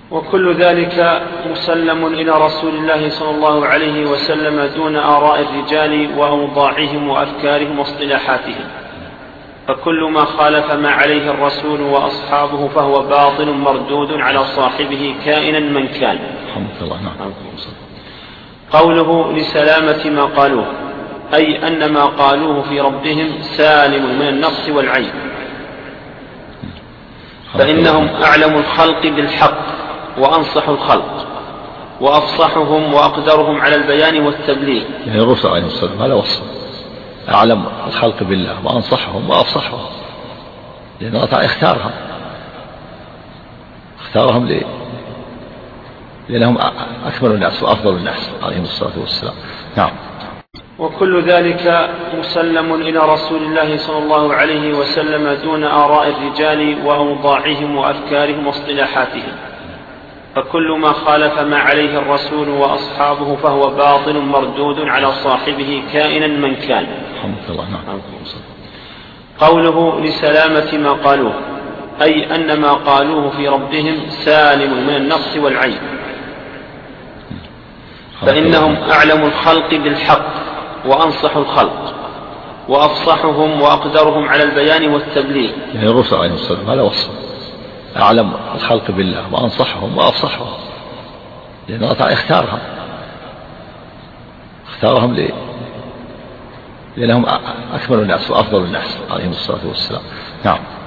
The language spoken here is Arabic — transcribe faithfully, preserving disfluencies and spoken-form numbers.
وكل ذلك مسلم إلى رسول الله صلى الله عليه وسلم دون آراء الرجال وأوضاعهم وأفكارهم واصطلاحاتهم، فكل ما خالف ما عليه الرسول وأصحابه فهو باطل مردود على صاحبه كائنا من كان. قوله لسلامة ما قالوه، أي أن ما قالوه في ربهم سالم من النقص والعيب، فإنهم أعلم الخلق بالحق وأنصح الخلق وأفصحهم وأقدرهم على البيان والتبليغ. يعني الرسل عليه الصلاة هذا وصف، أعلم الخلق بالله وأنصحهم وأفصحهم، لأن الله تعالى اختارهم اختارهم ليه؟ لأنهم أكمل الناس وأفضل الناس عليهم الصلاة والسلام. نعم. وكل ذلك مسلم إلى رسول الله صلى الله عليه وسلم دون آراء الرجال وأوضاعهم وأفكارهم واصطلاحاتهم، فكل ما خالف ما عليه الرسول وأصحابه فهو باطل مردود على صاحبه كائنا من كان. قوله لسلامة ما قالوه، أي أن ما قالوه في ربهم سالم من النقص والعيب، فإنهم أعلم الخلق بالحق وأنصح الخلق وأفصحهم وأقدرهم على البيان والتبليغ. يعني الرسل عليه الصلاة هذا وصف، أعلم الخلق بالله وأنصحهم وأفصحهم، لأن الله تعالى اختارهم اختارهم ليه؟ لأنهم أكمل الناس وأفضل الناس عليهم الصلاة والسلام. نعم.